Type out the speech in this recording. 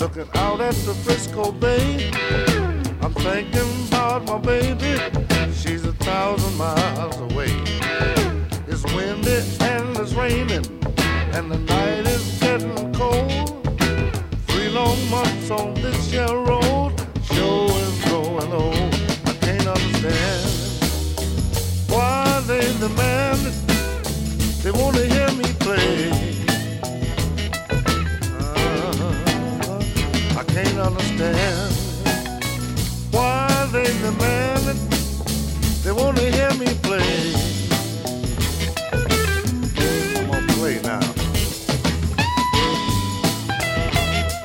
Looking out at the Frisco Bay, I'm thinking about my baby. She's 1,000 miles away. It's windy and it's raining, and the night is getting cold. 3 long months on this here road, sure is growing old. I can't understand why they demand it. They want to hear me play. I can't understand why they demand it. They want to hear me play.